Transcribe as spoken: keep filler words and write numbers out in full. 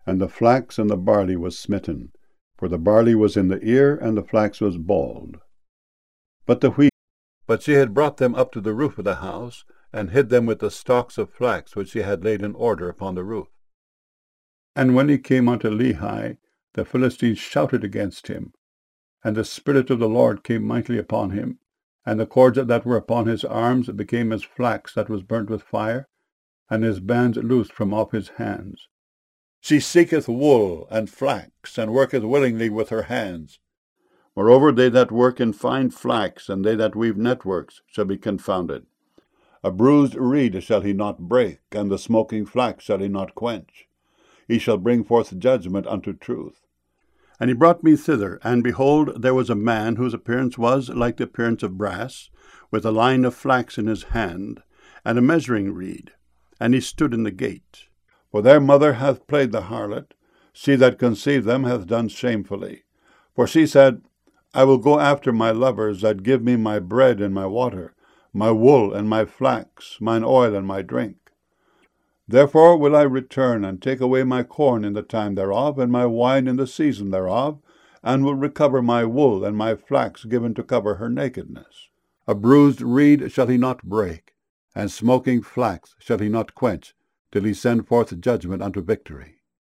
And the flax and the barley was smitten, for the barley was in the ear, and the flax was bald. But the wheat, but she had brought them up to the roof of the house, and hid them with the stalks of flax which she had laid in order upon the roof. And when he came unto Lehi, the Philistines shouted against him, and the Spirit of the Lord came mightily upon him, and the cords that were upon his arms became as flax that was burnt with fire, and his bands loosed from off his hands. She seeketh wool and flax, and worketh willingly with her hands. Moreover, they that work in fine flax, and they that weave networks, shall be confounded. A bruised reed shall he not break, and the smoking flax shall he not quench. He shall bring forth judgment unto truth. And he brought me thither, and behold, there was a man whose appearance was like the appearance of brass, with a line of flax in his hand, and a measuring reed. And he stood in the gate. For their mother hath played the harlot, she that conceived them hath done shamefully. For she said, I will go after my lovers that give me my bread and my water, my wool and my flax, mine oil and my drink. Therefore will I return, and take away my corn in the time thereof, and my wine in the season thereof, and will recover my wool and my flax given to cover her nakedness. A bruised reed shall he not break, and smoking flax shall he not quench, till he send forth judgment unto victory.